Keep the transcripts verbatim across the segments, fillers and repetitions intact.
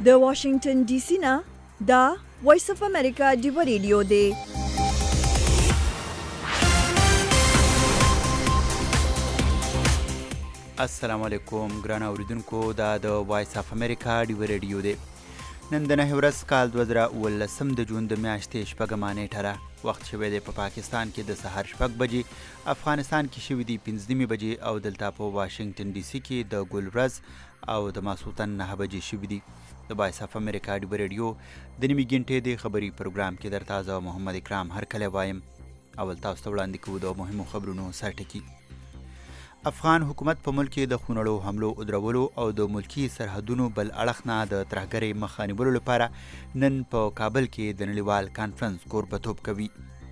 د واشنگټن ډي سي نه دا وایس اف امریکا ډیو ریډیو دی. السلام علیکم ګران اوریدونکو، دا د وایس اف امریکا ډیو ریډیو دی. نن د نهه ورځ کال دوه زره اوولسم د جون د میاشتې شپږمه نیټه ده. وخت شوی دی په پاکستان کې د سهار شپږ بجې، افغانستان کې شوي دي پنځه نیمې بجې او دلته په واشنګټن ډي سي کې د ګل ورځ او د ماسخوتن نهه بجې شوي دي. د وایس اف امریکا ډیو ریډیو د نیمې ګنټې د خبري پروګرام کې درته زه محمد اکرام هرکلی وایم. اول تاسو ته وړاندې کوو د مهمو خبرونو سرټکي. افغان حکومت په ملک کې د خونړو حملو ودرولو او د ملکی سرحدونو بل اړخ نه د ترهګرۍ مخه نیولو لپاره نن په کابل کې د نړیوال کانفرنس کوربتوب کوي.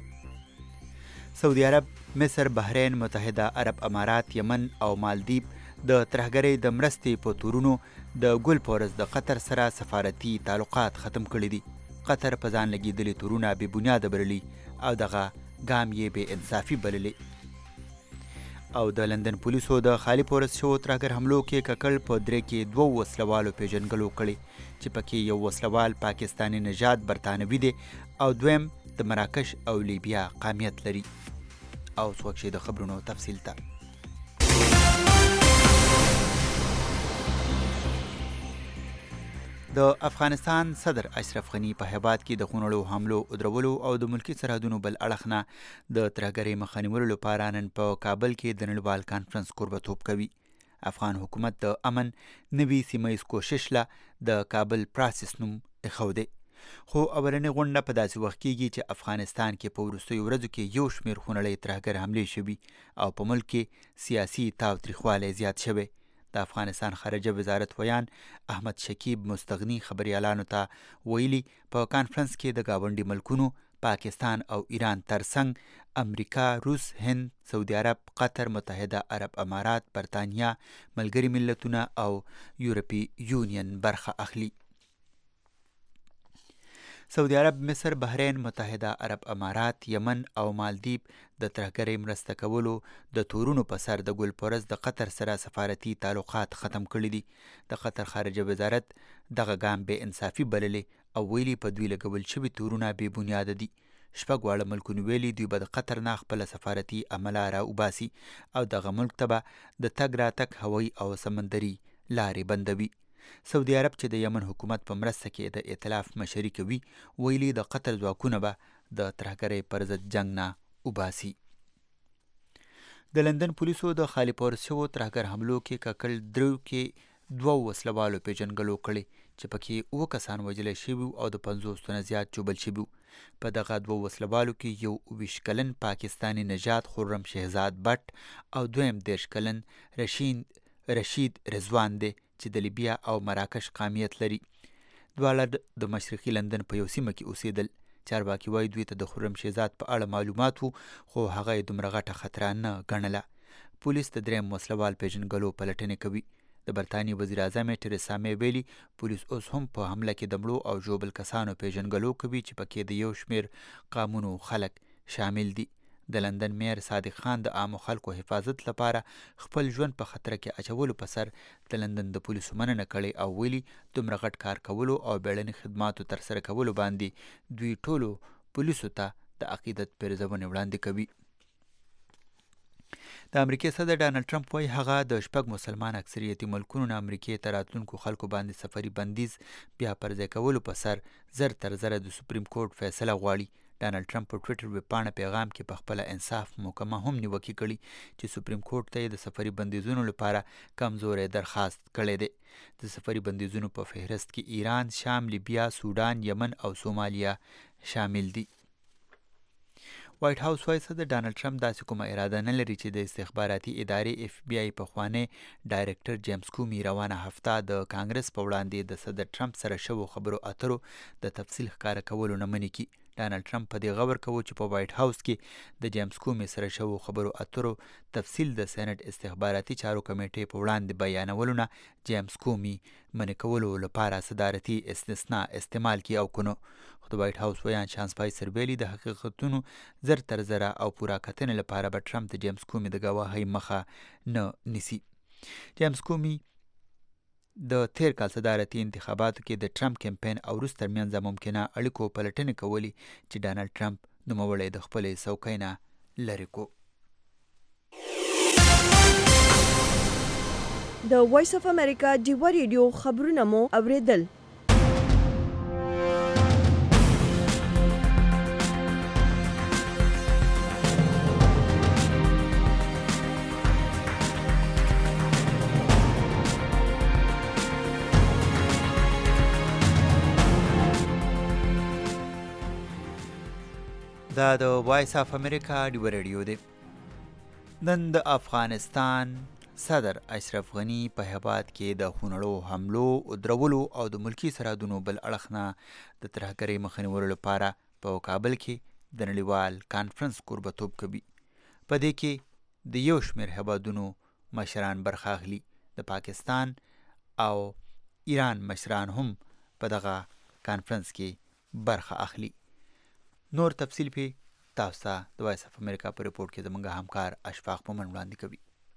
سعودي عرب، مصر، بحرین، متحده عرب امارات، یمن او مالدیپ د ترهګرۍ د مرستې په تورونو د ګل په ورځ د قطر سره سفارتي تعلقات ختم کړي دي. قطر په ځان لګېدلي تورونه بې بنیاده بللي او دغه ګام یې بې انصافي بللی. او د لندن پولیسو د خالي پورس شو ترهګر حملو کې ککړ په درې کې دوه وسلوالو پیژنګلو کړي چې پکې یو وسلوال پاکستاني نژاد برطانوي دی او دویم د مراکش او لیبیا قامیت لري. او څوک شي د خبرونو تفصیل ته. د افغانستان صدر اشرف غني په هیواد کې د خونړو حملو ودرولو او د ملکی سرحدونو بل اړخ نه د ترهګرۍ مخه نیولو لپاره نن په کابل کې د نړیوال کانفرنس کوربتوب کوي. افغان حکومت د امن نوي سیمه ییز کوشش له د کابل پراسس نوم ایښودی، خو اولنۍ غونډه په داسې وخت کېږي چې افغانستان کې په وروستیو ورځو کې یو شمېر خونړۍ ترهګر حملې شوي او په ملک کې سیاسي تاوتریخوالی زیات شوی. د افغانستان خارجه وزارت ویان احمد شکیب مستغني خبریالانو ته ویلي په کانفرنس کې د ګاونډي ملکونو پاکستان او ایران ترڅنګ امریکا، روس، هند، سعودي عرب، قطر، متحده عرب امارات، برطانیا، ملګري ملتونه او یورپي یونین برخه اخلي. سعودي عرب، مصر، بحرین، متحده عرب امارات، یمن او مالدیپ د ترهګرۍ مرسته کولو د تورونو په سر د ګل پورز د قطر سره سفارتي تعلقات ختم کړي دي. د قطر خارجه وزارت دغه ګام بې انصافي بللی او ویلي په دوی لګول شوي تورونه بې بنیاده دي. شپږ واړه ملکونو ویلي دوی به د قطر نه خپله سفارتي عمله را وباسي او دغه ملک ته به د تګ راتګ هوایي او سمندري لارې بندوي. سعودي عرب چې د یمن حکومت په مرسته کې د ائتلاف مشري کوي ویلي د قطر ځواکونه به د ترهګرۍ پر ضد جنګ نه وباسي. د لندن پولیسو د خالي پورس شوو ترهګر حملو کې ککړ درو کې دوه وسلوالو پیژنګلو کړي چې پکې اووه کسان وژلی شوي او د پنځوس تنه زیات ژوبل شوي. په دغه دوه وسلوالو کې یو اوویشت کلن پاکستاني نژاد خرم شهزاد بټ او دویم دېرش کلن رشید رشید رضوان دی چې د لیبیا او مراکش قامیت لري. دواړه د مشرقي لندن په یو سیمه کې اوسېدل. چارواکي وایي دوی ته د خرم شهزاد په اړه معلومات وو خو هغه یې دومره غټه خطره نه ګڼله. پولیس د دریم وسلوال پیژنګلو پلټنې کوي. د برطانیې وزیر اعظم تریسا مې ویلي پولیس اوس هم په حمله کې د مړو او ژوبل کسانو پیژنګلو کوي چې پکې د یو شمېر قامونو خلک شامل دي. د لندن میر صادق خان د عامو خلکو حفاظت لپاره خپل ژوند په خطر کې اچولو په سر د لندن د پولیسو مننه کړې او ویلي دومره غټ کار کولو او بیړني خدماتو ترسره کولو باندې دوی ټولو پولیسو ته د عقیدت پیرزونې وړاندې کوي. د امریکې صدر ډانلډ ټرمپ وایي هغه د شپږ مسلمان اکثریتي ملکونو نه امریکې ته راتلونکو خلکو باندې سفري بندیز بیا پرځای کولو په سر زر تر زره د سپریم کورټ فیصله غواړي. ډانلډ ټرمپ په ټویټر ویبپاڼه پیغام کې په خپله انصاف محکمه هم نیوکې کړي چې سپریم کورټ ته یې د سفري بندیزونو لپاره کمزوری درخواست کړی دی. د سفري بندیزونو په فهرست کې ایران، شام، لیبیا، سودان، یمن او سومالیا شامل دي. وایټ هاوس وایي صدر ډانلډ ټرمپ داسې کومه اراده نه لري چې د استخباراتي ادارې اف بی آی پخوانی ډایرکټر جیمز کومي روانه هفته د کانګرس په وړاندې د صدر ټرمپ سره شوو خبرو اترو د تفصیل ښکاره کولو نه منې کړي. ډانلډ ټرمپ په دې غور کوو چې په وایټ هاوس کې د جیمز کومي سره شوو خبرو اترو تفصیل د سینټ استخباراتي چارو کمیټې په وړاندې بیانولو نه جیمز کومي منع کولو لپاره صدارتي استثنا استعمال کړي او کنو. خو د وایټ هاوس ویان شان سپایسر ویلي د حقیقتونو زر تر زره او پوره کتنې لپاره به ټرمپ د جیمز کومي د ګواهۍ مخه نه نیسي. جیمز کومي د تیر کال صدارتي انتخاباتو کې د ټرمپ کمپاین او روس ترمنځ ممکنه اړیکو پلټنې کولې چې ډانلډ ټرمپ نوموړی د خپلې څوکۍ نه لرې کو. د وایس اف امریکا ډیوا ریډیو خبرونه مو اوریدل. دا د وایس اف امریکا ډیوا ریډیو دی. نن د افغانستان صدر اشرف غنی په هیواد کې د خونړو حملو درولو او د ملکی سرحدونو بل اړخ نه د ترهګرۍ مخه نیولو لپاره په کابل کې د نړیوال کانفرنس کوربتوب کوي. په دې کې د یو شمېر هیوادونو مشران برخه اخلي. د پاکستان او ایران مشران هم په دغه کانفرنس کې برخه اخلي. نور تفصیل پی تاسو ته د وایس اف امریکا په ریپورت کې زموږ همکار اشفاق پمن وړاندې کوي.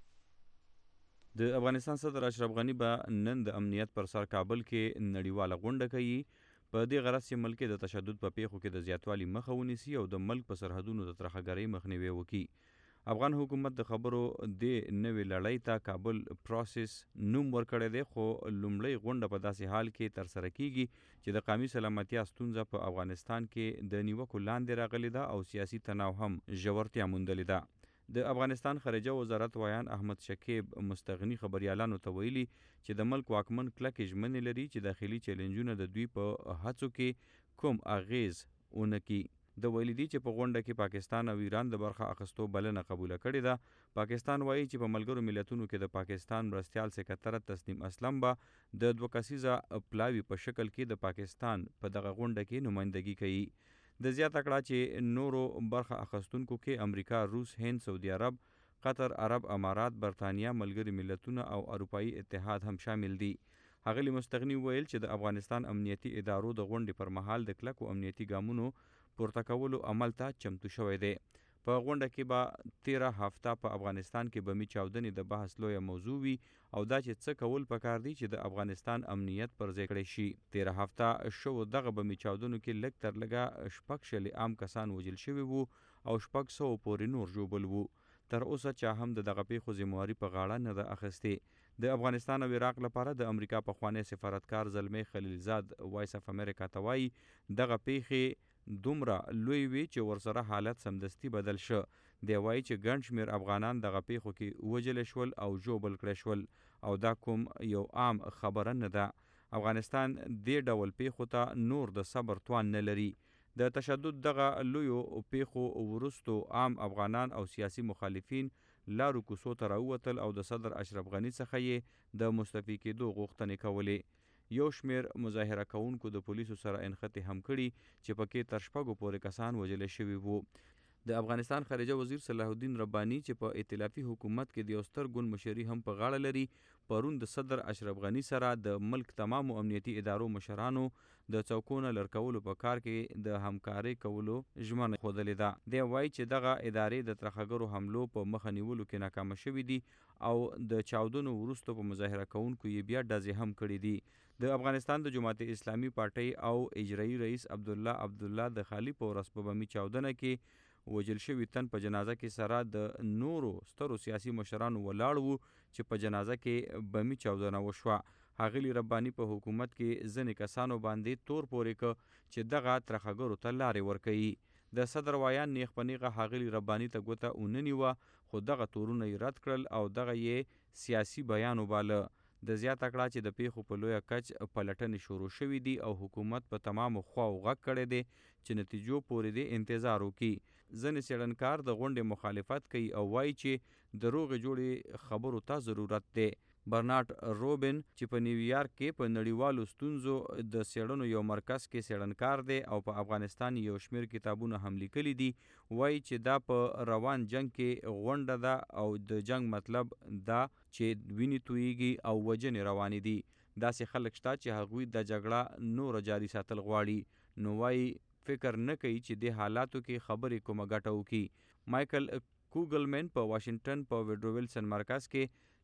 د افغانستان صدر اشرف غنی به نن د امنیت پر سر کابل کې نړیواله غونډه کوي. په دې غرض چې ملک د تشدد په پیښو کې د زیاتوالي مخه ونیسي او د ملک په سرحدونو د ترهګرۍ مخنیوي وکړي. افغان حکومت د خبرو د نوې لړۍ ته کابل پروسس نوم ورکړی دی، خو لومړی غونډه په داسې حال کې ترسره کیږي چې د قومي سلامتیا ستونزه په افغانستان کې د نیوکو لاندې راغلې ده او سیاسي تناو هم ژورتیا موندلې ده. د افغانستان خارجه وزارت ویان احمد شکیب مستغني خبريالانو ته ویلي چې د ملک واکمن کلکې ژمنې لري چې داخلي چیلنجونه د دوی په هڅو کې کوم اغیز ونکړي. د ویلي دي چې په غونډه کې پاکستان او ایران د برخه اخیستو بلنه قبوله کړې ده. پاکستان وایي چې په ملګرو ملتونو کې د پاکستان مرستیال سکرټر تسنیم اسلم به د دوه کسیزه پلاوي په شکل کې د پاکستان په دغه غونډه کې نمائندګي کوي. د زیاته کړه چې نورو برخه اخیستونکو کې امریکا، روس، هند، سعودي عرب، قطر، عرب امارات، برطانیه، ملګري ملتونه او اروپایي اتحاد هم شامل دي. ښاغلي مستغني ویل چې د افغانستان امنیتي ادارو د غونډې پر مهال د کلکو امنیتي ګامونو پورته کولو عمل ته چمتو شوی دی. په غونډه کې به تیره هفته په افغانستان کې بمي چاودنې د بحث لویه موضوع وي او دا چې څه کول پکار دي چې د افغانستان امنیت پر ځای کړی شي. تیره هفته شو دغه بمي چاودنو کې لږ تر لږه شپږ شلې عام کسان وژل شوي وو او شپږ سوه پورې نور ژوبل وو. تر اوسه چا هم د دغه پیښو ذمهواري په غاړه نه ده اخیستې. د افغانستان او عراق لپاره د امریکا پخوانی سفارتکار زلمی خلیلزاد وایس اف امریکا ته وایي دغه پیښې دومره لوی وی چې ورسره حالت سمدستي بدل شو. دی وایي چې ګڼ شمېر افغانان دغه پیښو کې وژل شول او ژوبل کړی شول او دا کوم یو عام خبره نه ده. افغانستان دې ډول پیښو ته نور د صبر توان نه لري. د تشدد دغه لویو پیښو وروستو عام افغانان او سیاسي مخالفین لارو کوڅو ته راووتل او د صدر اشرف غنی څخه یې د مستعفي کېدو غوښتنې کولې. یو شمیر مظاهره کوونکو د پولیسو سره انخته هم کړي چې پکې تر شپږو پورې کسان وژل شوي وو. د افغانستان خارجه وزیر صلاح الدین رباني چې په ائتلافي حکومت کې د یو ستر ګوند مشري هم په غاړه لري، پرون د صدر اشرف غنی سره د ملک تمامو امنیتي ادارو مشرانو د څوکونه لړکولو په کار کې د همکارۍ کولو ژمنه ښودلې ده. دی وایي چې دغه ادارې د ترهګرو حملو په مخه نیولو کې ناکامه شوي دي او د چاودنو وروسته په مظاهره کوونکو یې بیا ډزې هم کړي دي. د افغانستان د جماعت اسلامي پارټۍ او اجرایي رئیس عبدالله عبدالله د خالی په ورځ په بمي چاودنه کې وژل شوي تن په جنازه کې سره د نورو سترو سیاسي مشرانو ولاړ وو چې په جنازه کې بمي چاودنه وشوه. ښاغلي رباني په حکومت کې ځینې کسانو باندې تور پورې ک چې دغه ترهګرو ته لارې ورکوي. د صدر ویان نیغ په نیغه ښاغلي رباني ته ګوته ونه نیوه، خو دغه تورونه یې رد کړل او دغه یې سیاسي بیان وباله. د زیاته کړه چې د پیښو په لویه کچ پلټنې شروع شوي دي او حکومت په تمامو خواو غږ کړی دی چې نتیجو پورې دې انتظار وکړي. ځینې څېړنکار د غونډې مخالفت کوي او وایي چې د روغې جوړې خبرو ته ضرورت دی. برنارد روبن چې په نیویارک کې په نړیوالو ستونزو د څېړنو یو مرکز کې څېړنکار دی او په افغانستان یو شمېر کتابونه هم لیکلي دي، وایي چې دا په روان جنگ کې غونډه ده او د جنگ مطلب دا چې وینې تویږي او وجنې روانې دي. داسې خلک شته چې هغوی د جګړه نوره جاري ساتل غواړي، نو وایي فکر نه کوي چې د حالاتو کې خبرې کومه ګټه وکړي. مایکل کوګلمن په واشنگټن په وډرو ویلسن مرکز کې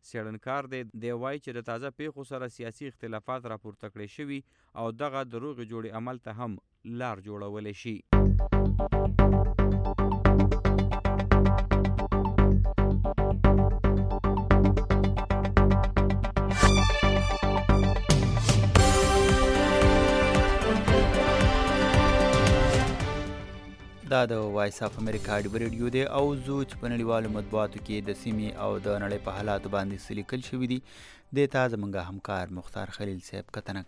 څېړنکار دی دی وایي چې د تازه پیښو سره سیاسي اختلافات راپورته کړی شوي او دغه د روغې جوړې عمل ته هم لار جوړولی شي. دا د وایس اف امریکا ډیو ریډیو دی او زو چې په نړیوالو مطبوعاتو کې د سیمې او د نړۍ په حالاتو باندې څه لیکل شوي دي دې ته زموږ همکار مختار خلیل صاحب کتنه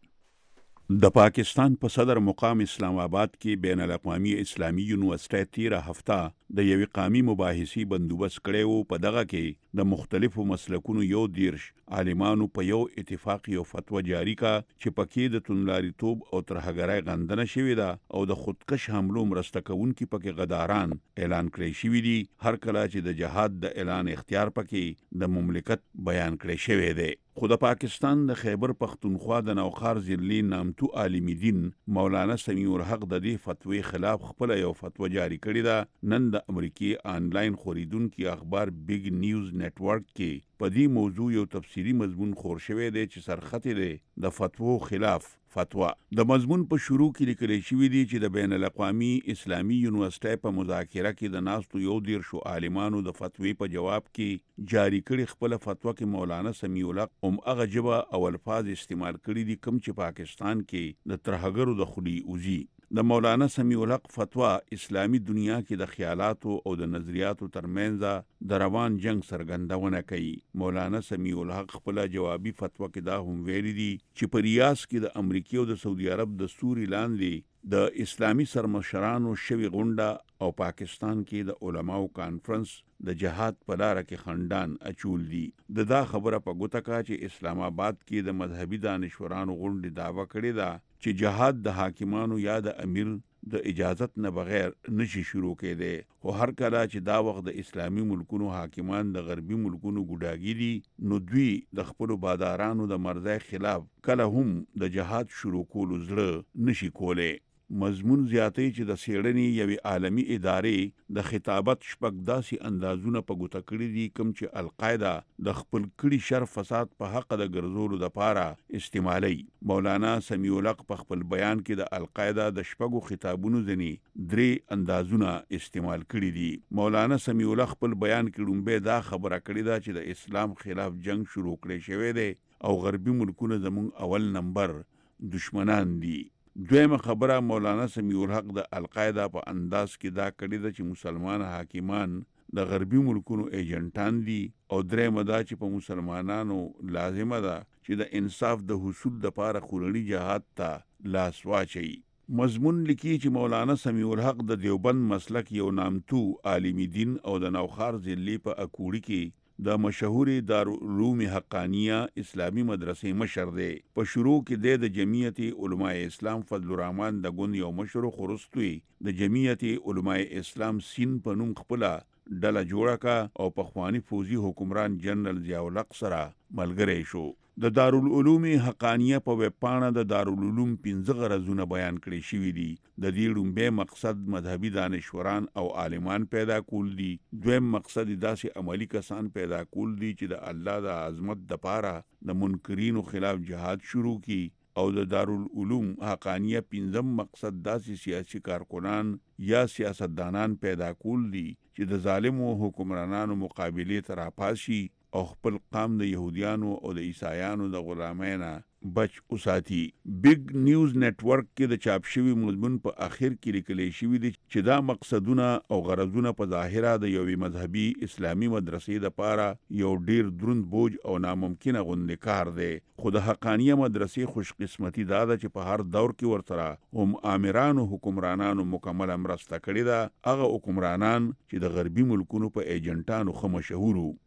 کړې. د پاکستان په صدر مقام اسلام آباد کې بین الاقوامي اسلامي یونیورسيټي تیره هفته د یوې قامي مباحثې بندوبست کړی و. په دغه کې د مختلفو مسلکونو یو دیرش عالمانو په یو اتفاق یو فتوا جاری کا چې پکې د توندلاریتوب او ترهګرۍ غندنه شوې ده او د خودکش حملو مرسته کوونکي پکې غداران اعلان کړی شوي دي. هر کله چې د جهاد د اعلان اختیار پکې د مملکت بیان کړی شوی دی. خو د پاکستان د خیبر پختونخوا د نوخار ضلعي نامتو عالم دین مولانا سمیع الحق د دې فتوی خلاف خپل یو فتوا جاری کړې ده. نن د امریکای آنلاین خوریدونکو اخبار بیگ نیوز نتورک کې په دې موضوع یو تفصیلی مضمون خور شوی دی چې سرخط دی د فتوو خلاف فتوا. د مضمون په شروع کې لیکل شوی دی چې د بین الاقوامي اسلامي یونیورسيټي په مذاکره کې د ناستو یو دیر شو عالمانو د فتوی په جواب کې جاری کړي خپل فتوا کې مولانا سمیع الحق هم هغه ژبه او الفاظ استعمال کړي دي کوم چې پاکستان کې د ترهګرو د خولي اوزي. د مولانا سمیع الحق فتوا اسلامی دنیا کې د خیالاتو او د نظریاتو ترمنځ د روان جنگ سرګندونه کوي. مولانا سمیع الحق خپل جوابي فتوا کې دا هم ویلي دي چې په ریاض کې د امریکا او د سعودي عرب د سوري لاندې د اسلامی سرمشرانو شوی غونډه او پاکستان کې د علماو کانفرنس د جهاد په لار کې خندان اچول دي. د دا خبره په ګوته کا چې اسلام آباد کې د مذهبي دانشورانو غونډې داوا کړې ده چې جهاد د حاکمانو یا د امیر د اجازت نه بغیر نشي شروع کېدی. خو هر کله چې دا وخت د اسلامي ملکونو حاکمان د غربي ملکونو ګوډاګي دي نو دوی د خپل بادارانو د مرزای خلاف کله هم د جهاد شروع کولو زړه نشي کولی. مضمون زیاتی چې د سیړنې یوې عالمی ادارې د خطابت شپږ داسې اندازونه په ګوته کړي دي کوم چې القاعده د خپل کړي شر فساد په حق د ګرځولو دپاره استعمالي. مولانا سمیع الحق په خپل بیان کې د القاعده د شپږو خطابونو ځینې درې اندازونه استعمال کړي دي. مولانا سمیع الحق خپل بیان کې لومبی دا خبره کړې ده چې د اسلام خلاف جنگ شروع کړی شوی دی او غربي ملکونه زموږ اول نمبر دشمنان دي. دویمه خبره مولانا سمیع الحق د القاعده په انداز کې دا کړې ده چې مسلمان حاکمان د غربي ملکونو ایجنټان دي او درېمه دا چې په مسلمانانو لازمه ده چې د انصاف د حصول دپاره خورني جهاد ته لاس واچي. مضمون لیکي چې مولانا سمیع الحق د دیوبند مسلک یو نامتو عالم دین او د نوخار ضلعي په اکوړي کې د مشهوري دارالعلوم حقانیه اسلامی مدرسې مشر دی. په شروع کې د جمعیت علماء اسلام فضل الرحمن د ګوند یو مشر خورستوي د جمعیت علماء اسلام سین په نوم خپل ډله جوړه کا او په خواني فوزي حکمران جنرال ضیاء الحق سره ملګری شو. د دارالعلوم حقانیه په ویب پاڼه د دارالعلوم پنځه غرضونه بیان کړي شوي دي. د دې لومبی مقصد مذهبي دانشوران او عالمان پیدا کول دي. دویم مقصد داسې عملی کسان پیدا کول دي چې د الله د عظمت دپاره د منکرینو خلاف جهاد شروع کی او د دارالعلوم حقانیه پنځم مقصد داسې سیاسي کارکنان یا سیاستدانان پیدا کول دي چې د ظالمو حکمرانانو مقابلې ته راپاسي او خپل قام د يهوديانو او د عیسایانو د غلامینا بچ اوساتي. بیگ نیوز نتورک کې د چاپ شوی مضمون په اخر کې لیکل شوی دی چې دا مقصدونه او غرضونه په ظاهره د یوې مذهبي اسلامي مدرسې د پاره یو ډیر دروند بوج او ناممکنه غوندې کار دی. خو د حقانیه مدرسې خوش قسمتي دا ده چې په هر دور کې ورسره هم آمرانو حکمرانانو مکمل مرسته کړې ده. هغه حکمرانان چې د غربي ملکونو په ایجنټانو ښه مشهور وو.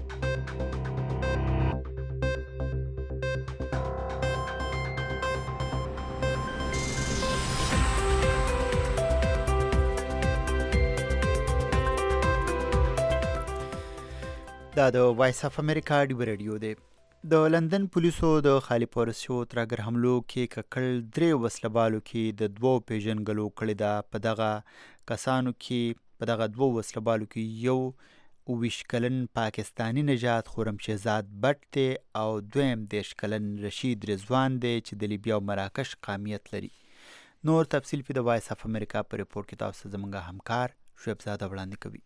دا د وایس اف امریکا ډیو ریډیو دی. د لندن پولیسو د خالي پورسیو ترهګر حملو کې ککړ درې وسلبالو کې د دوو پیژنګلو کړې ده. په دغه کسانو کې په دغه دوو وسلبالو کې یو اوویشت کلن پاکستانی نژاد خرم شهزاد بټ دی او دویم دېرش کلن رشید رضوان دی چې د لیبیا او مراکش قامیت لري. نور تفصیل په د وایس اف امریکا په ریپورټ کې تاسو ته زموږ همکار شعیب زاده وړاندې کوي.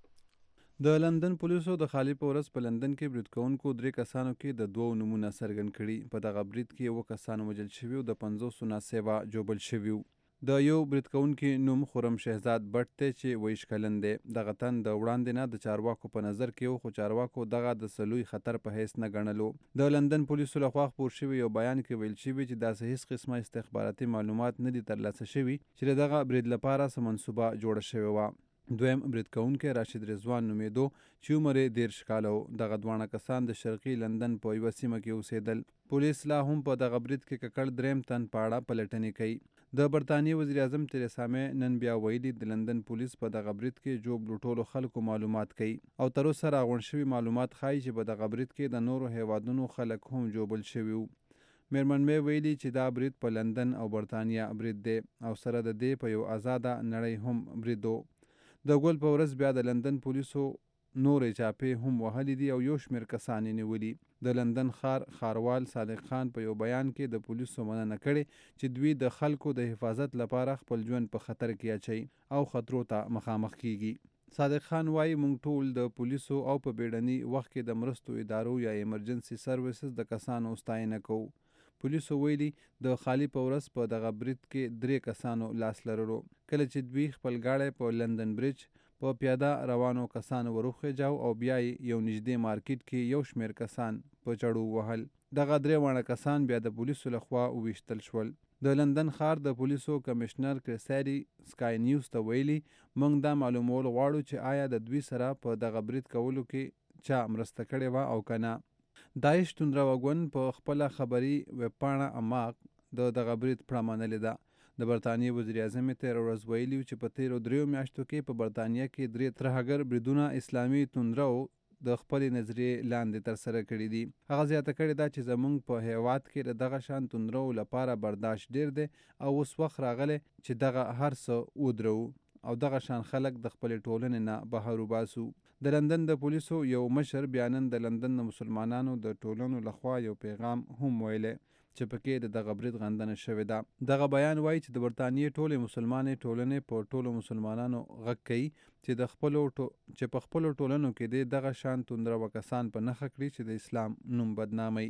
د لندن پولیسو د خالي په ورځ په لندن کې برید کوونکو درې کسانو کې د دوو نومونه څرګند کړي. په دغه برید کې اووه کسان وژل شوي او د پنځوسو نه سیوا ژوبل شوي وو. د یو برید کوونکي نوم خرم شهزاد بټ دی چې اوویشت کلن دی. دغه تن د وړاندې نه د چارواکو په نظر کې و، خو چارواکو دغه د سلوي خطر په حیث نه ګڼلو. د لندن پولیسو لخوا خپور شوي یو بیان کې ویل شوي چې داسې هیڅ قسمه استخباراتي معلومات نه دي ترلاسه شوي چې د دغه برید لپاره څه منصوبه جوړه شوې وه. دویم برید کوونکی راشد رضوان نومېدو چې عمر یې دېرش کاله و. دغه دواړه کسان د شرقي لندن په یوه سیمه کې اوسېدل. پولیس لا هم په دغه برید کې ککړ دریم تن په اړه پلټنې کوي. د برطانیې وزیر اعظم تریسا مې نن بیا ویلي د لندن پولیس په دغه برید کې جوب لوټولو خلکو معلومات کوي او تر اوسه راغونډ شوي معلومات ښایي چې په دغه برید کې د نورو هیوادونو خلک هم جوبل شوي وو. میرمن مې ویلي چې دا برید په لندن او برطانیا برید دی او سره د دې په یو آزاده نړۍ هم برید و. د ګل په ورځ بیا د لندن پولیسو نورې چاپې هم وهلي دي او یو شمېر کسان یې نیولي. د لندن ښار ښاروال صادق خان په یو بیان کې د پولیسو مننه کړې چې دوی د خلکو د حفاظت لپاره خپل ژوند په خطر کې اچوي او خطرو ته مخامخ کیږي. صادق خان وایي موږ ټول د پولیسو او په بیړني وخت کې د مرستو ادارو یا ایمرجنسي سروسز د کسانو ستاینه کوو. پولیسو ویلي د خالي په ورځ په دغه برید کې درې کسانو لاس لرلو. کله چې دوی خپل ګاډی په لندن برج په پیاده روانو کسانو وروخیجاو او بیا یو نږدې مارکیټ کې یو شمېر کسان په چړو وهل. دغه درې واړه کسان بیا د پولیسو لخوا وویشتل شول. د لندن ښار د پولیسو کمشنر کرسیاري سکای نیوز ته ویلي موږ دا معلومول غواړو چې آیا د دوی سره په دغه برید کولو کې چا مرسته کړې وه او که نه. داعش توندروګون په خپله خبري ویبپاڼه اماق د دغه برید پړه منلې ده. د برطانیې وزیر اعظم یې تېره ورځ ویلي چې په تېرو دریو میاشتو کې په برطانیه کې درې ترهګر بریدونه اسلامي توندرو د خپلې نظریې لاندې ترسره کړي دي. هغه زیاته کړې ده چې زموږ په هیواد کې د دغه شان توندرو لپاره برداشت ډېر دی او اوس وخت راغلی چې دغه هر څه ودرو او دغه شان خلک د خپلې ټولنې نه بهر وباسو. د لندن د پولیسو یو مشر بیا نن د لندن د مسلمانانو د ټولنو لخوا یو پیغام هم ویلی چې پکې د دغه برید غندنه شوې ده. دغه بیان وایي چې د برطانیې ټولې مسلمانې ټولنې په ټولو مسلمانانو غږ کوي چې د خپلو چې په خپلو ټولنو کې د دغه شان توندروه کسان په نښه کړي چې د اسلام نوم بدناموي.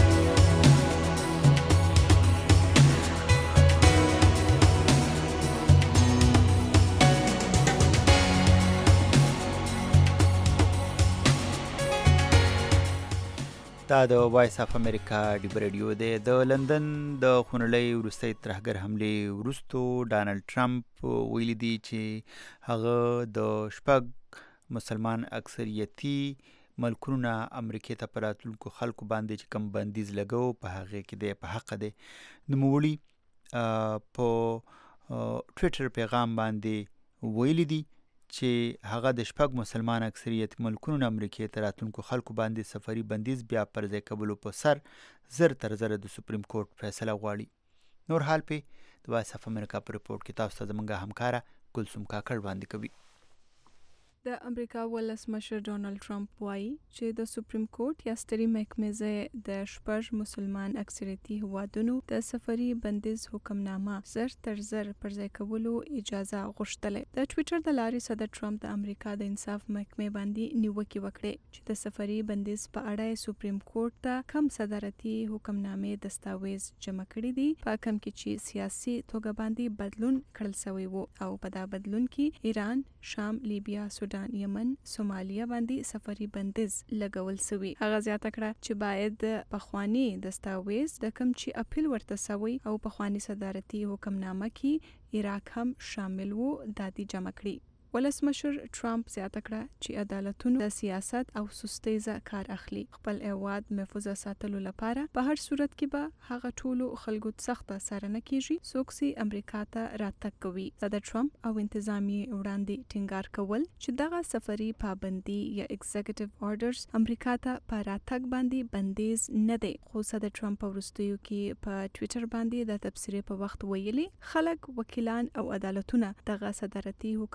دا د وایس اف امریکا ډیب رادیو دی. د لندن د خونړۍ وروستۍ ترهګر حملې وروستو ډانلډ ټرمپ ویلي دی چې هغه د شپږ مسلمان اکثریتي ملکونو نه امریکې ته په راتلونکو خلکو باندې چې کوم بندیز لګو په هغې کې دی په حقه دی. نوموړي په ټویټر پیغام باندې ویلي دی چې هغه د شپږ مسلمان اکثریت ملکونو نه امریکې ته راتلونکو خلکو باندې سفري بندیز بیا پر ځای کولو په سر زر تر زره د سپریم کورټ فیصله غواړي. نور حال پې د وایس اف امریکا په ریپورټ کې تاسو ته زموږ همکاره ګلسوم کاکړ وړاندې کوي. د امریکا ولسمشر ډونالډ ټرمپ وایي چې د سپریم کورټ یا سترې محکمې ځای د شپږ مسلمان اکثریتي هیوادونو د سفري بندیز حکمنامه زر تر زر پر ځای کولو اجازه غوښتلې. د ټویټر د لارې صدر ټرمپ د امریکا د انصاف محکمې باندې نیوکې وکړې چې د سفري بندیز په اړه سپریم کورټ ته کم صدارتي حکمنامې دستاویز جمع کړي دي په کوم کې چې سیاسي توګه باندې بدلون کړل شوی وو او په دا بدلون کې ایران، شام، لیبیا، سودان، یمن، سومالیا باندې سفري بندیز لګول شوی. هغه زیاته کړه چې باید د پخوانی دستاویز د کوم چې اپیل ورته شوی او پخوانی صدارتي حکمنامه کې عراق هم شامل وو دادی جمع کړي. ولسمشر ټرمپ زیاته کړه چې عدالتونو د سیاست او سستیزه کار اخلي. خپل هیواد محفوظ ساتلو لپاره په هر صورت کې به هغه ټولو خلکو سخته څارنه کیږي څوک چې امریکا ته راتګ کوي. صدر ټرمپ او انتظامیه وړاندې ټینګار کول چې دغه سفري پابندي یا ایگزیکټیو آرډرز امریکا ته په راتګ باندې بندیز نه دی. خو صدر ټرمپ وروستیو کې په ټویټر باندې د تبصرې په وخت ویلي خلک، وکیلان او عدالتونه دغه صدارتي حکمنامې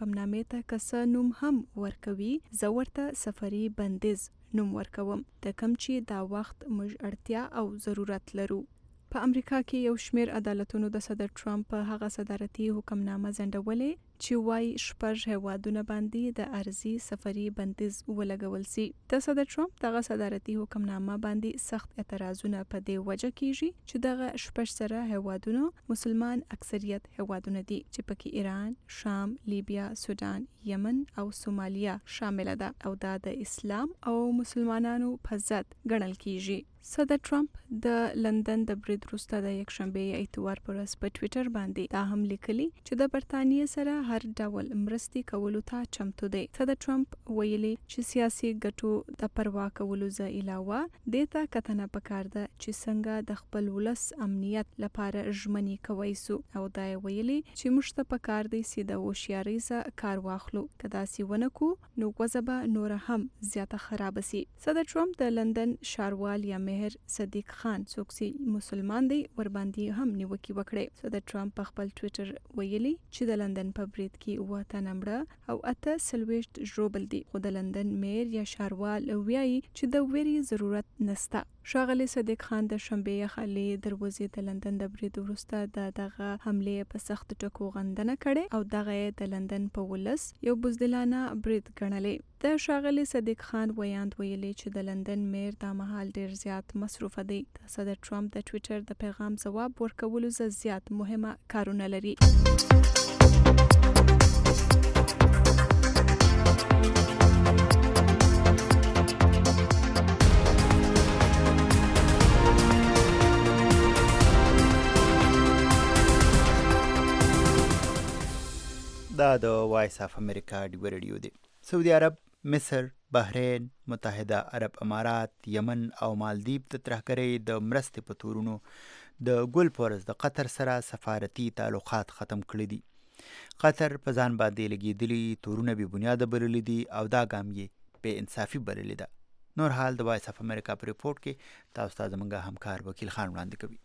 ورته کسه نوم هم ورکوي، زه ورته سفري بندیز نوم ورکوم، د کم چې دا وخت موږ اړتیا او ضرورت لرو. په امریکا کې یو شمیر عدالتونو د صدر ټرمپ په هغه صدارتي حکمنامه ځنډولې چې وایي شپږ هیوادونه باندې د ارزي سفري بندیز ولګول سي. د صدر ټرمپ دغه صدارتي حکمنامه باندې سخت اعتراضونه په دې وجه کیږي چې دغه شپږ سره هیوادونو مسلمان اکثریت هیوادونه دي چې پکې ایران، شام، لیبیا، سودان، یمن او سومالیا شامل ده او دا د اسلام او مسلمانانو په ضد ګڼل کیږي. صدر ټرمپ د لندن د برید وروسته د یکشنبې اتوار پر ورځ په ټویټر باندې دا هم لیکلي چې د برتانیې سره هر ډول مرستې کولو ته چمتو دی. صدر ټرمپ ویلي چې سیاسي ګټو د پروا کولو ځای علاوه دې ته کتنه پکار ده چې څنګه د خپل ولس امنیت لپاره ژمنې کوي سو او دا ویلي چې موږ ته پکار دی چې د هوښیارۍ څخه کار واخلو، که داسې ونه کو نو وضع به نور هم زیاته خراب سي. صدر ټرمپ د لندن ښاروال یا مهر صدیق خان څوک چې مسلمان دی ور باندې هم نیوکې وکړې. صدر ټرمپ په خپل ټویټر ویلي چې د لندن په برید کې اووه تنه مړه او اته څلوېښت ژوبل دي، خو د لندن میر یا ښاروال وایي چې د ویرې ضرورت نشته. ښاغلی صدیق خان د شنبې خالي دروازې د لندن د برید وروسته د دغه حملې په سخت ټکو غندنه کړې او دغه د لندن په ولس یو بزدلانه برید ګڼلې. د ښاغلی صدیق خان ویاند ویلي چې د لندن میر دا مهال ډیر زیات مصروفه دی. د صدر ټرمپ د ټویټر د پیغام ځواب ورکولو زیات مهمه کارونه لري. دا د وایس اف امریکا ډیو ریډیو دی. سعودي عرب، مصر، بحرین، متحده عرب امارات، یمن او مالدیب د ترهګرۍ د مرستې په تورونو د ګل په ورځ د قطر سره سفارتي تعلقات ختم کړي دي. قطر په ځان باندې لګېدلي تورونه بې بنیاده بللي دي او دا ګام یې بې انصافي بللې ده. نور حال د وایس اف امریکا په ریپورټ کې تاسو ته زموږ همکار وکیل خان وړاندې کوي.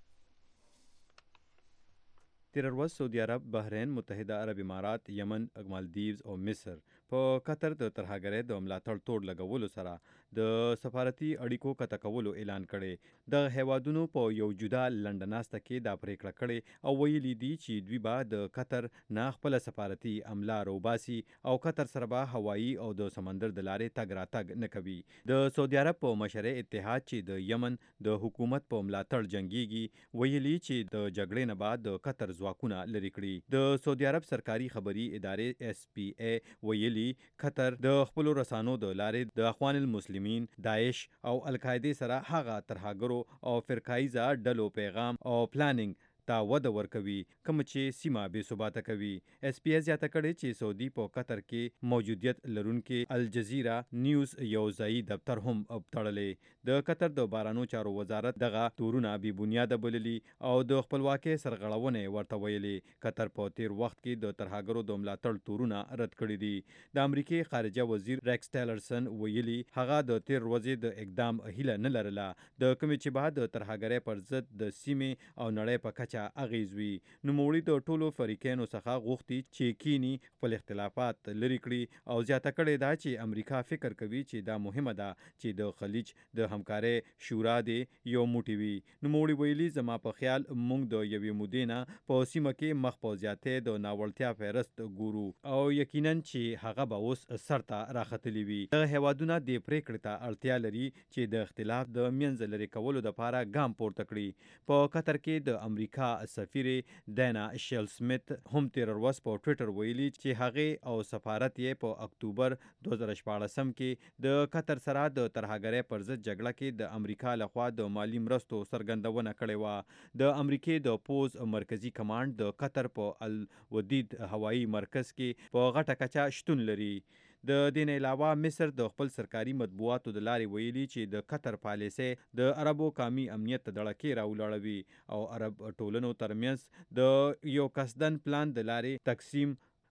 تیر ورځ سعودي عرب، بحرین، متحده عرب امارات، یمن، مالدیوز او مصر په قطر د ترهګرۍ د ملاتړ توړ لګولو سره د سفارتي اړیکو قطع کولو اعلان کړي. د هیوادونو په یو جدا لنډناسته کې دا پریکړه کړې او ویلي دي چې دوی به د قطر نه خپل سفارتي عمله روباسي او قطر سره به هوایي او د سمندر د لارې تګ راتګ نه کوي. د سعودي عرب په مشرع اتحاد چې د یمن د حکومت په ملاتړ جنگيږي ویلي چې د جګړې نه بعد د قطر ځواکونه لري کړي. د سعودي عرب سرکاري خبري ادارې اس پی ای ویلي قطر د خپل رسانو د لارې د اخوان المسلمین، داعش او القاعده سره هغه ترهګرو او فرقایزه ډلو پیغام او پلانینګ تا وده ورکوي کوم چې سیمه بې ثباته کوي. اس پی ایس زیاته کړي چې سعودي په قطر کې موجودیت لرونکي الجزیره نیوز یو ځایي دفتر هم تړلې. د قطر د بهرنیو چارو وزارت دغه تورونه بې بنیاده بللي او د خپلواکۍ سرغړونې ورته ویلې. قطر په تیر وخت کې د ترهګرو د ملاتړ تورونه رد کړي دي. د امریکای خارجه وزیر ریکس ټیلرسن ویلي هغه د تیر ورځې د اقدام هیله نه لرله د کومې چې بعد د ترهګرۍ پر ضد د سیمې او نړۍ په کچه اغیز وي. نوموړي د ټولو فریقینو څخه غوښتي چې کینی خپل اختلافات لري کړي او زیاته کړې ده چې امریکا فکر کوي چې دا مهمه ده چې د خلیج د همکارۍ شورا دی یو موټی وي. نوموړي ویلي زما په خیال موږ د یوې مودې نه په سیمه کې مخ په زیاتې د ناوړتیا فهرست ګورو او یقینا چې هغه به اوس سرته راختلی وي. دغه هیوادونه د پریکړې ته اړتیا لري چې د اختلاف د منځ لري کولو لپاره ګام پورته کړي. په قطر کې د امریکا سفیر دینا شیل سمیت هم تیر ورځ په ټویټر ویلي چې هغه او سفارت یې په اکتوبر دوه زره شپاړسم کې د قطر سره د ترهګرۍ پر ضد جګړه کې د امریکا لخوا د مالی مرستو څرګندونه کړې وه. د امریکای د پوز مرکزی کمانډ د قطر په الودید هوایی مرکز کې په غټه کچه شتون لري. د دین علاوه مصر د خپل سرکاري مطبوعاتو د لارې ویلي چې د قطر پالیسي د عربو قومي امنیت ته دړکې راولاړوي او عرب ټولنو ترمنځ د یو قصدن پلان د لارې تقسیم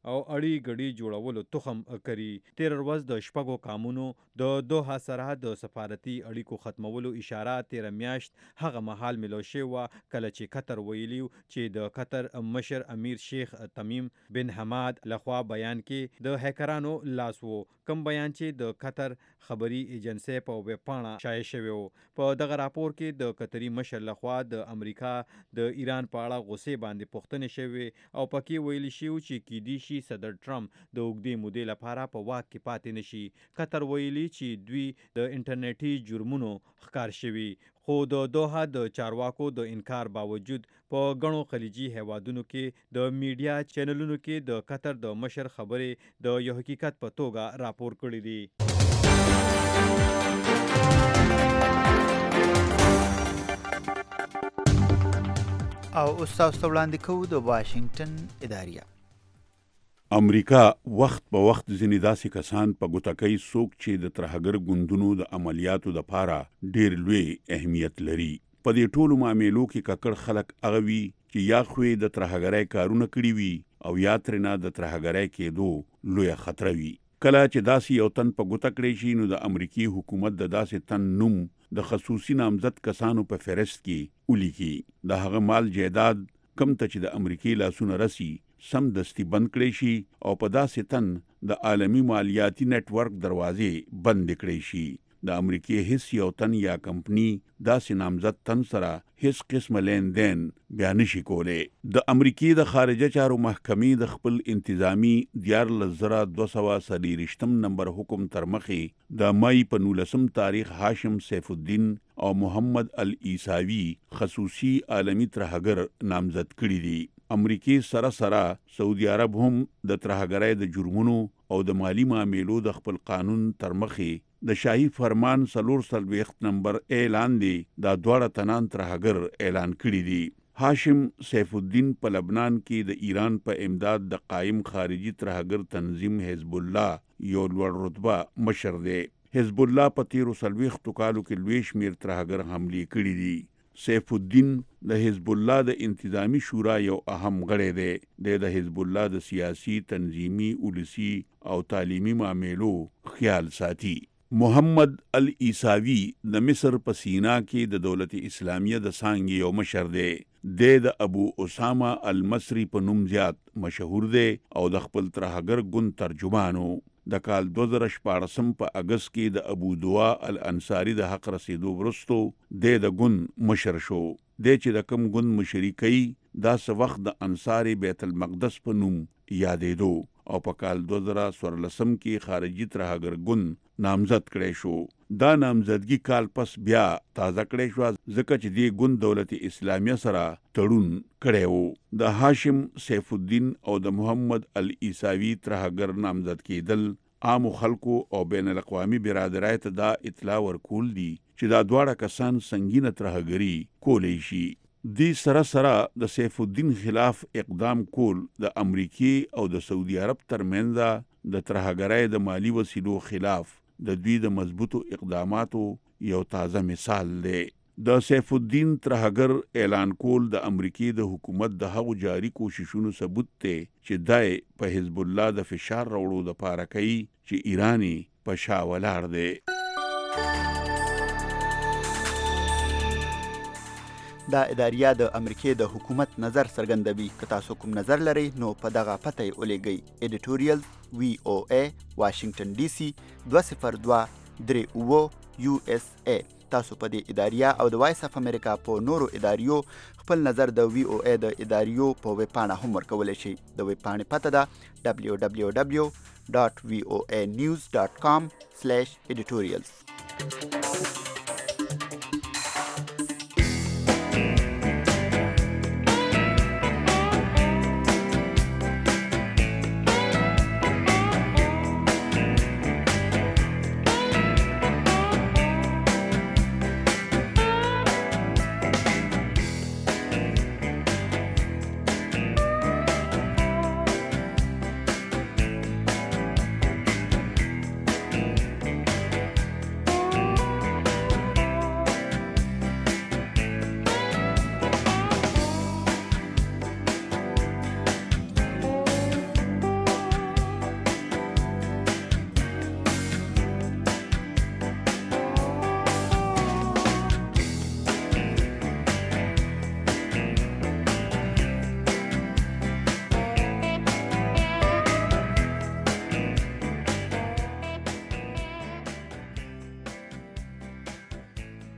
او اړي ګډي جوړولو تخم کړي. تیر ورځ د شپږو قامونو د دوحه سره د سفارتي اړیکو ختمولو اشاره تیر میاشت هغه مهال ملو شوی و کله چې قطر ویلی چې د قطر مشر امیر شیخ تمیم بن حماد لخوا بیان کې د هیکرانو لاس وو، کوم بیان چې د قطر خبري ایجنسی په ویب پاڼه شایع شوی و. په دغه راپور کې د قطري مشر لخوا د امریکا د ایران په اړه غوسې باندې پوښتنې شوی او پکې ویل شوی چې کیدی شي صدر ټرمپ د اوږدې مودې لپاره په واک کې پاتې نشي. قطر ویلي چې دوی د انټرنیټي جرمونو ښکار شوي، خو د دوحه د چارواکو د انکار باوجود په غنو خلیجي هیوادونو کې د میډیا چینلونو کې د قطر د مشر خبرې د یو حقیقت په توګه راپور کړی دی. او اوس تاسو وړاندې کوو د واشنگټن اداریه. امریکا وخت په وخت ځینې داسې کسان په ګوتکۍ څوک چې د ترهګر ګوندونو د عملیاتو دپاره ډېر لوی اهمیت لري. په دې ټولو معاملو کې ککړ خلک هغه وي چې یا خو د ترهګرۍ کارونه کړي وي او یا ترېنه د ترهګرۍ کېدو لویه خطره وي. کله چې داسې یو تن په ګوته کړی شي نو د امریکي حکومت د داسې تن نوم د خصوصي نامزد کسانو په فهرست کې ولیکي. د هغه مال جایداد کم ته چې د امریکي لاسونه رسي سم دستی بند کړی شي او په داسې تن د عالمی مالیاتي نت ورک دروازې بند کړی شي. د امریکای هیڅ یو تن یا کمپنی داسې نامزد تن سره هیڅ قسم لین دین بیا نشي کولی. د امریکای د خارجه چارو محکمې د خپل انتظامی دیارلس زره دوه سوه څلېرویشتم نمبر حکم تر مخې د مای په نولسم تاریخ هاشم سیف الدین او محمد العیساوي خصوصي عالمی ترهګر نامزد کړي دي. امریکای سره سره سعودي عرب هم د ترهګرۍ د جرمونو او د مالی معاملو د خپل قانون تر مخې د شاهي فرمان څلور څلوېښت نمبر اعلان دی دا دواړه تنان ترهګر اعلان کړي دي. هاشم سیف الدین په لبنان کې د ایران په امداد د قائم خارجي ترهګر تنظیم حزب الله یو لوړ رتبه مشر دی. حزب الله په تیرو څلوېښتو کالو کې لوی شمېر ترهګر حملې کړي دي. سیف الدین د حزب الله د انتظامی شورا یو اهم غړی دی. د حزب الله د سیاسي، تنظیمي، ولسی او تعلیمي معاملو خیال ساتي. محمد العیساوي د مصر په سینا کې د دولت اسلامیه د څانګې یو مشر دی. د ابو اسامه المصری په نوم زیات مشهور دی او د خپل ترهګر ګوند ترجمانو. د کال دوه زره شپاړسم په اګست کې د ابو دوا الانصاری د حق رسیدو وروستو د د ګوند مشر شو. د چې د کوم ګوند مشري کوي دا څه وخت د انصار بیت المقدس په نوم یادېدو او په کال دوه زره څوارلسم کې خارجي ترهګر ګوند نامزد کړی شو. دا نامزدګي کال پس بیا تازه کړی شو ځکه چې دې ګوند دولت اسلامیه سره تړون کړی و. د هاشم سیف الدین او د محمد العیساوي ترهګر نامزد کېدل عام خلکو او بین الاقوامي برادرۍ ته دا اطلاع ورکول دي چې دا دواړه کسان سنگینه ترهګري کولی شي. دی سره سره د سیف الدین خلاف اقدام کول د امریکای او د سعودي عرب ترمنځ د ترهګرۍ د مالی وسیلو خلاف د دوی د مضبوطو اقداماتو یو تازه مثال دی. د سیف الدین ترهګر اعلان کول د امریکای د حکومت د هغو جاری کوششونو ثبوت دی چې دای په حزب الله د فشار راوړو د پاره کوي چې ایرانی په شا ولاړ دی. دا اداریه د امریکای د حکومت نظر څرګندوي. که تاسو کوم نظر لرئ نو په دغه پته یې ولیږئ. ایډیټوریل وی او ای واشنگټن ډي سي دوه صفر دوه درې اوه یو اس ای. تاسو په دې اداریه او د وایس اف امریکا په نورو اداریو خپل نظر د وی او ای د اداریو په ویب پاڼه هم ورکولی شئ. د ویب پاڼې پته ده دبلیو دبلیو دبلیو ډاټ وی او ای نیوز ډاټ کام سلیش ایډیټوریلز.